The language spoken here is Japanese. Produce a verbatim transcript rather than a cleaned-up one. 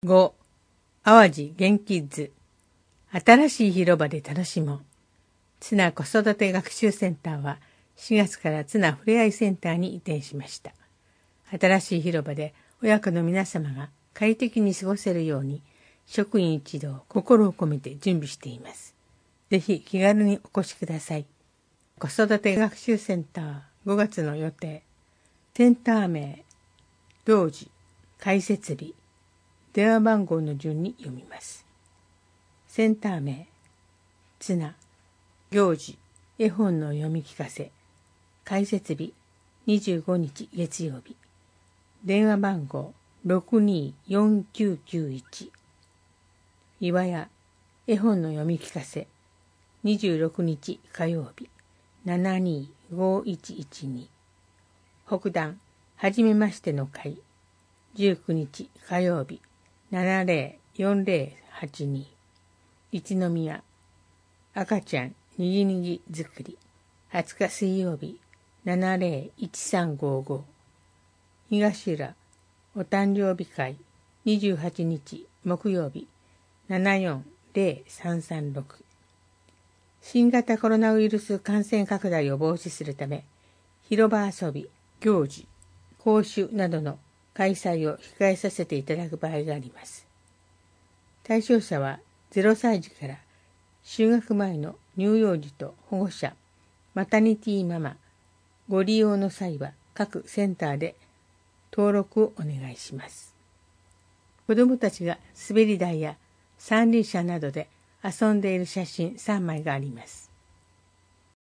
ご. 淡路元気図。新しい広場で楽しもう。ツナ子育て学習センターはしがつからツナふれあいセンターに移転しました。新しい広場で親子の皆様が快適に過ごせるように職員一同心を込めて準備しています。ぜひ気軽にお越しください。子育て学習センターごがつの予定。センター名、行事、開設日、電話番号の順に読みます。センター名、ツナ、行事、絵本の読み聞かせ、開設日、にじゅうごにち月曜日、電話番号ろくにーよんきゅうきゅういち、岩屋、絵本の読み聞かせ、にじゅうろくにち火曜日、ななにーごいちいちに、北段、はじめましての会、じゅうくにち火曜日、ななぜろよんぜろはちに、一宮、赤ちゃんにぎにぎ作り、はつか水曜日、ななぜろいちさんごご、東浦、お誕生日会、にじゅうはちにち木曜日、ななよんぜろさんさんろく、新型コロナウイルス感染拡大を防止するため、広場遊び、行事、講習などの開催を控えさせていただく場合があります。対象者はゼロさいじから就学前の乳幼児と保護者、マタニティママ、ご利用の際は各センターで登録をお願いします。子どもたちが滑り台や三輪車などで遊んでいる写真さんまいがあります。